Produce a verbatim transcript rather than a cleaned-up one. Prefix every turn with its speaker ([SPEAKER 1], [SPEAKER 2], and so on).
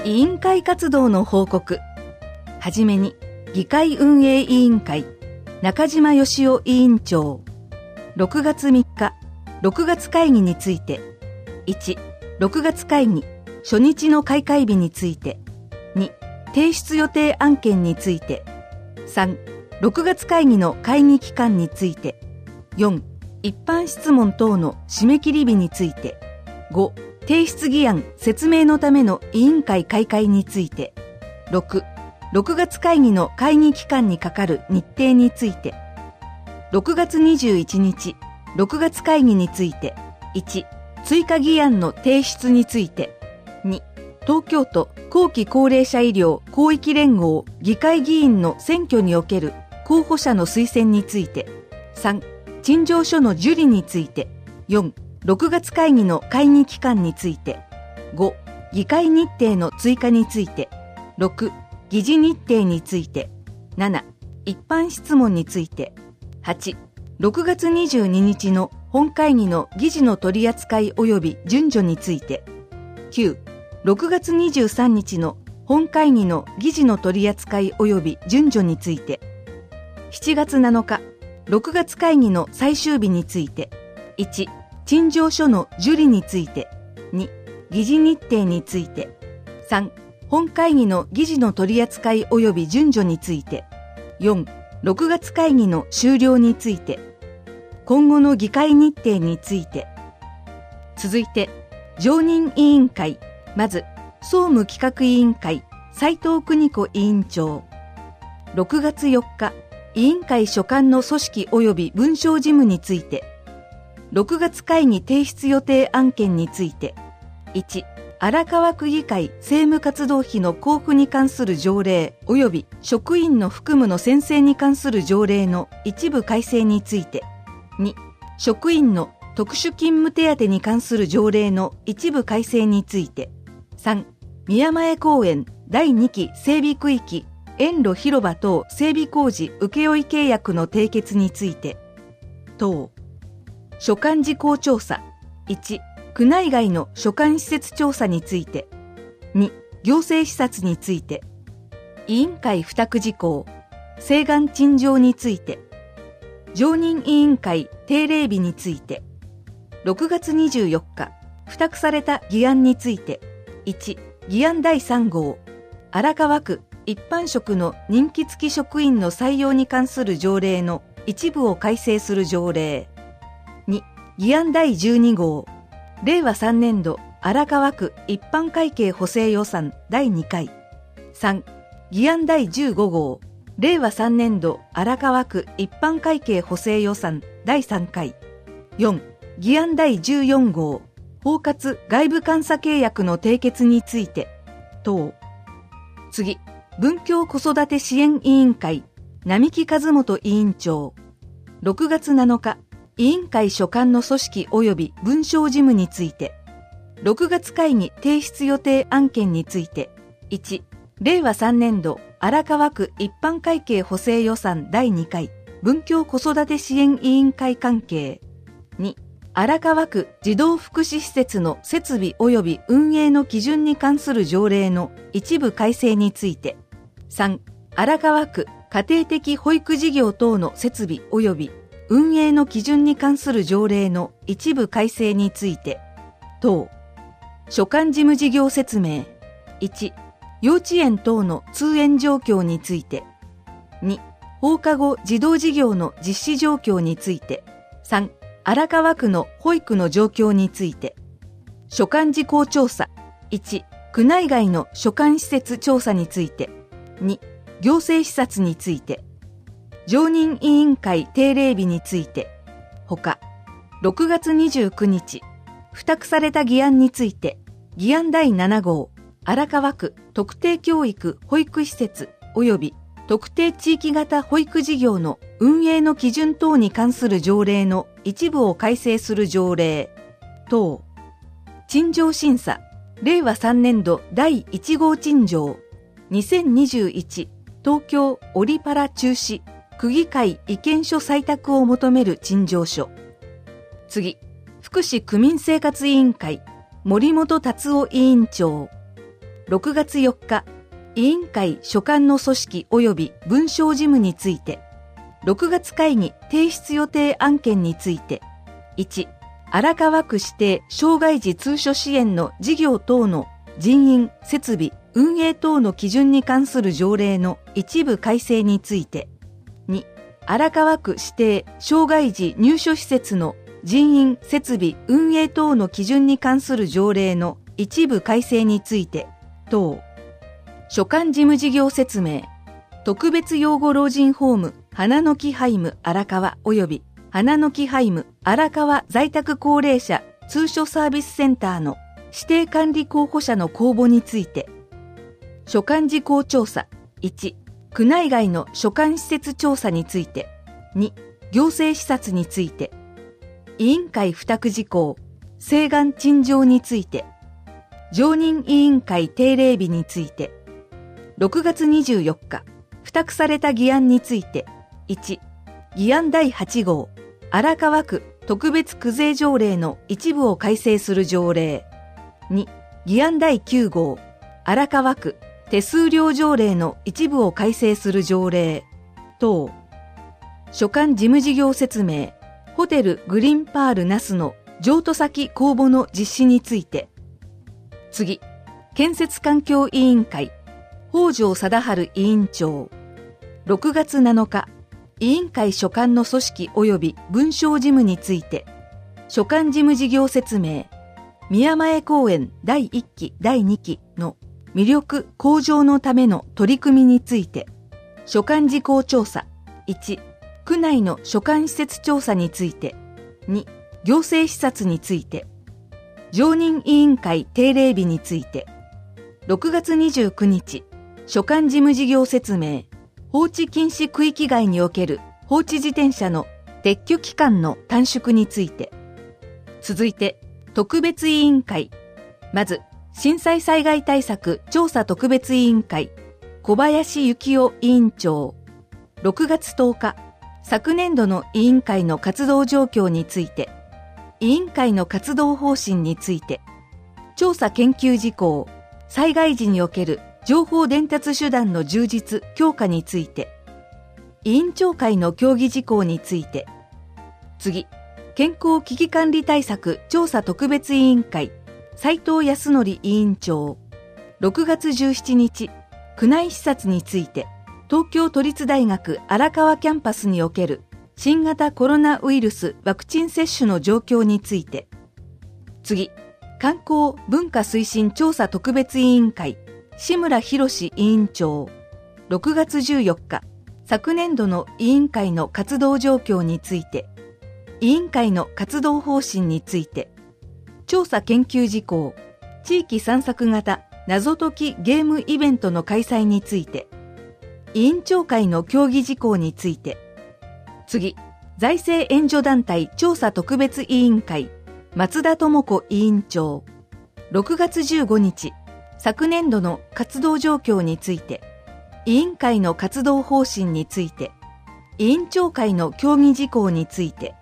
[SPEAKER 1] 委員会活動の報告。はじめに、議会運営委員会、中島義夫委員長。ろくがつみっか、ろくがつ会議について。いち、ろくがつ会議、初日の開会日について。に、提出予定案件について。さん、ろくがつ会議の会議期間について。よん、一般質問等の締め切り日について。ご、提出議案説明のための委員会開会について。ろく、ろくがつ会議の会議期間にかかる日程について。ろくがつにじゅういちにち、ろくがつ会議について。いち、追加議案の提出について。に、東京都後期高齢者医療広域連合議会議員の選挙における候補者の推薦について。さん、陳情書の受理について。よん、ろくがつ会議の会議期間について。ご、議会日程の追加について。ろく、議事日程について。なな、一般質問について。はち、ろくがつにじゅうににちの本会議の議事の取り扱い及び順序について。きゅう、ろくがつにじゅうさんにちの本会議の議事の取り扱い及び順序について。しちがつなのか、ろくがつ会議の最終日について。いち、陳情書の受理について。に、議事日程について。さん、本会議の議事の取り扱い及び順序について。よん、ろくがつ会議の終了について。今後の議会日程について。続いて、常任委員会。まず、総務企画委員会、斉藤邦子委員長。ろくがつよっか、委員会所管の組織及び文書事務について。ろくがつ会議提出予定案件について。いち、荒川区議会政務活動費の交付に関する条例及び職員の服務の宣誓に関する条例の一部改正について。に、職員の特殊勤務手当に関する条例の一部改正について。さん、宮前公園だいにき整備区域園路広場等整備工事請負契約の締結について。等。所管事項調査。いち、区内外の所管施設調査について。に、行政視察について。委員会付託事項。請願陳情について。常任委員会定例日について。ろくがつにじゅうよっか、付託された議案について。いち、議案だいさんごう。荒川区一般職の任期付き職員の採用に関する条例の一部を改正する条例。に、議案だいじゅうにごう。れいわさんねんど荒川区一般会計補正予算だいにかい。さん、議案だいじゅうごごう。れいわさんねんど荒川区一般会計補正予算だいさんかい。よん、議案だいじゅうよんごう。包括外部監査契約の締結について。等。次、文教子育て支援委員会、並木和元委員長。ろくがつなのか、委員会所管の組織及び文書事務について。ろくがつ会議提出予定案件について。いち、れいわさんねんど荒川区一般会計補正予算だいにかい、文教子育て支援委員会関係。に、荒川区児童福祉施設の設備及び運営の基準に関する条例の一部改正について。さん、荒川区家庭的保育事業等の設備及び運営の基準に関する条例の一部改正について。等。所管事務事業説明。いち、幼稚園等の通園状況について。に、放課後児童事業の実施状況について。さん、荒川区の保育の状況について。所管事項調査。いち、区内外の所管施設調査について。に、行政視察について。常任委員会定例日について。ほか、ろくがつにじゅうくにち、付託された議案について、議案だいななごう、荒川区特定教育保育施設及び特定地域型保育事業の運営の基準等に関する条例の一部を改正する条例。等。陳情審査。れいわさんねんどだいいちごう陳情。にせんにじゅういち東京オリパラ中止。区議会意見書採択を求める陳情書。次。福祉区民生活委員会。森本達夫委員長。 ろくがつよっか、委員会所管の組織及び文章事務について、ろくがつ会議提出予定案件について、いち、荒川区指定障害児通所支援の事業等の人員、設備、運営等の基準に関する条例の一部改正について、に、荒川区指定障害児入所施設の人員、設備、運営等の基準に関する条例の一部改正について、等。所管事務事業説明、特別養護老人ホーム、花の木ハイム荒川及び花の木ハイム荒川在宅高齢者通所サービスセンターの指定管理候補者の公募について、所管事項調査、いち、区内外の所管施設調査について、に、行政視察について、委員会付託事項、請願陳情について、常任委員会定例日について、ろくがつにじゅうよっか、付託された議案について、いち、議案だいはち号、荒川区特別区税条例の一部を改正する条例。に、議案だいきゅう号、荒川区手数料条例の一部を改正する条例。等。所管事務事業説明、ホテルグリーンパール那須の譲渡先公募の実施について。次、建設環境委員会、北条貞治委員長。ろくがつなのか、委員会所管の組織及び文章事務について、所管事務事業説明、宮前公園だいいっきだいにきの魅力向上のための取り組みについて、所管事項調査、いち、区内の所管施設調査について、に、行政視察について、常任委員会定例日について、ろくがつにじゅうくにち、所管事務事業説明、放置禁止区域外における放置自転車の撤去期間の短縮について。続いて、特別委員会。まず、震災災害対策調査特別委員会、小林幸夫委員長。ろくがつとおか、昨年度の委員会の活動状況について、委員会の活動方針について、調査研究事項、災害時における情報伝達手段の充実・強化について、委員長会の協議事項について、次、健康危機管理対策調査特別委員会、斉藤康則委員長。ろくがつじゅうしちにち、区内視察について、東京都立大学荒川キャンパスにおける新型コロナウイルスワクチン接種の状況について、次、観光文化推進調査特別委員会、志村博委員長。ろくがつじゅうよっか、昨年度の委員会の活動状況について、委員会の活動方針について、調査研究事項、地域散策型謎解きゲームイベントの開催について、委員長会の協議事項について、次、財政援助団体調査特別委員会、松田智子委員長。ろくがつじゅうごにち、昨年度の活動状況について、委員会の活動方針について、委員長会の協議事項について、